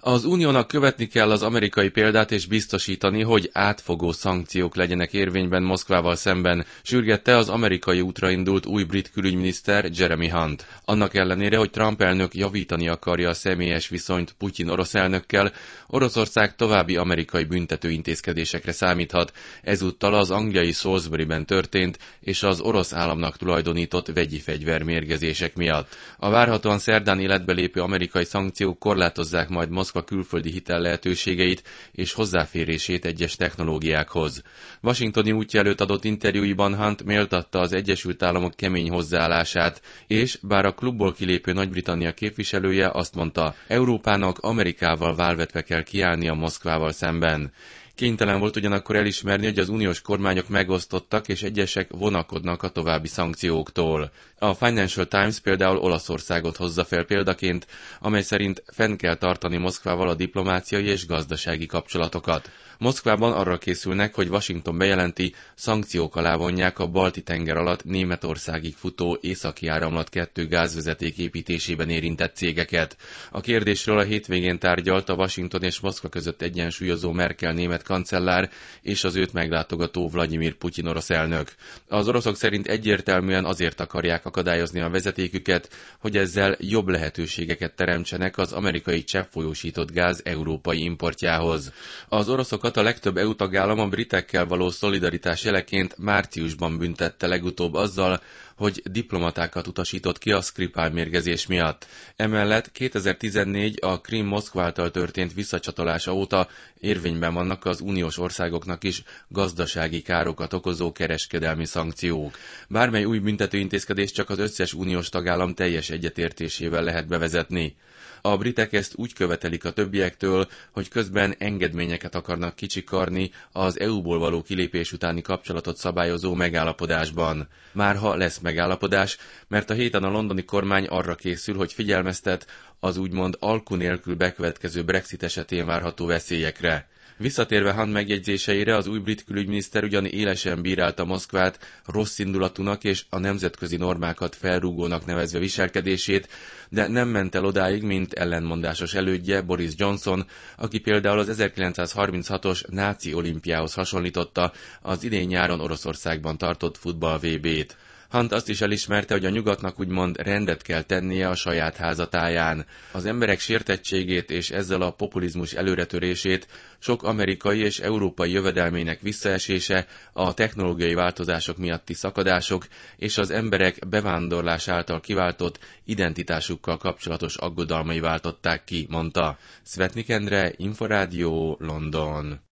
Az uniónak követni kell az amerikai példát és biztosítani, hogy átfogó szankciók legyenek érvényben Moszkvával szemben, sürgette az amerikai útra indult új brit külügyminiszter Jeremy Hunt. Annak ellenére, hogy Trump elnök javítani akarja a személyes viszonyt Putyin orosz elnökkel, Oroszország további amerikai büntető intézkedésekre számíthat. Ezúttal az angliai Salisburyben történt és az orosz államnak tulajdonított vegyi fegyvermérgezések miatt. A várhatóan szerdán életbe lépő amerikai szankciók korlátozzák majd Moszkva külföldi hitel lehetőségeit és hozzáférését egyes technológiákhoz. Washingtoni útja előtt adott interjúiban Hunt méltatta az Egyesült Államok kemény hozzáállását, és bár a klubból kilépő Nagy-Britannia képviselője azt mondta, Európának Amerikával válvetve kell kiállnia Moszkvával szemben. Kénytelen volt ugyanakkor elismerni, hogy az uniós kormányok megosztottak, és egyesek vonakodnak a további szankcióktól. A Financial Times például Olaszországot hozza fel példaként, amely szerint fenn kell tartani Moszkvával a diplomáciai és gazdasági kapcsolatokat. Moszkvában arra készülnek, hogy Washington bejelenti, szankciók alá vonják a Balti-tenger alatt Németországig futó Északi Áramlat 2 gázvezeték építésében érintett cégeket. A kérdésről a hétvégén tárgyalt a Washington és Moszkva között egyensúlyozó Merkel német kancellár és az őt meglátogató Vladimir Putyin orosz elnök. Az oroszok szerint egyértelműen azért akarják akadályozni a vezetéküket, hogy ezzel jobb lehetőségeket teremtsenek az amerikai cseppfolyósított gáz európai importjához. Az oroszokat a legtöbb EU tagállam a britekkel való szolidaritás jeleként márciusban büntette legutóbb azzal, hogy diplomatákat utasított ki a Skripal mérgezés miatt. Emellett 2014 a Krím Moszkva által történt visszacsatolása óta érvényben vannak az uniós országoknak is gazdasági károkat okozó kereskedelmi szankciók. Bármely új büntetőintézkedést csak az összes uniós tagállam teljes egyetértésével lehet bevezetni. A britek ezt úgy követelik a többiektől, hogy közben engedményeket akarnak kicsikarni az EU-ból való kilépés utáni kapcsolatot szabályozó megállapodásban. Márha lesz megállapodás, mert a héten a londoni kormány arra készül, hogy figyelmeztet az úgymond alku nélkül bekövetkező Brexit esetén várható veszélyekre. Visszatérve Hunt megjegyzéseire, az új brit külügyminiszter ugyan élesen bírálta Moszkvát rosszindulatúnak és a nemzetközi normákat felrúgónak nevezve viselkedését, de nem ment el odáig, mint ellentmondásos elődje Boris Johnson, aki például az 1936-os náci olimpiához hasonlította az idén nyáron Oroszországban tartott futball VB-t. Hunt azt is elismerte, hogy a nyugatnak úgymond rendet kell tennie a saját házatáján. Az emberek sértettségét és ezzel a populizmus előretörését, sok amerikai és európai jövedelmének visszaesése, a technológiai változások miatti szakadások és az emberek bevándorlás által kiváltott identitásukkal kapcsolatos aggodalmai váltották ki, mondta. Szvetnik Endre, Inforádió, London.